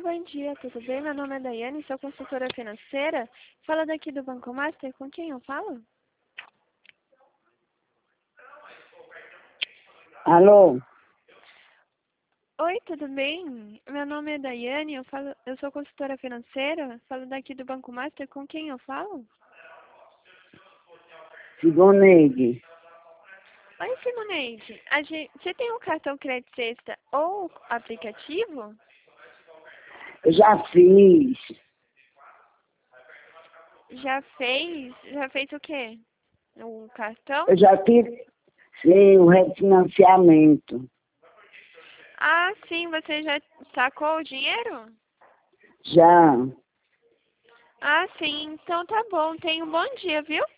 bom dia, tudo bem? Meu nome é Daiane, sou consultora financeira. Fala daqui do Banco Master, com quem eu falo? Alô? Oi, tudo bem? Meu nome é Daiane, eu sou consultora financeira. Falo daqui do Banco Master, com quem eu falo? Sigoneide. Oi, Simoneide. Você tem um cartão crédito sexta ou aplicativo? Eu já fiz. Já fez? Já fez o quê? O cartão? Eu já fiz sim, o refinanciamento. Ah, sim, você já sacou o dinheiro? Já. Ah, sim, então tá bom. Tenha um bom dia, viu?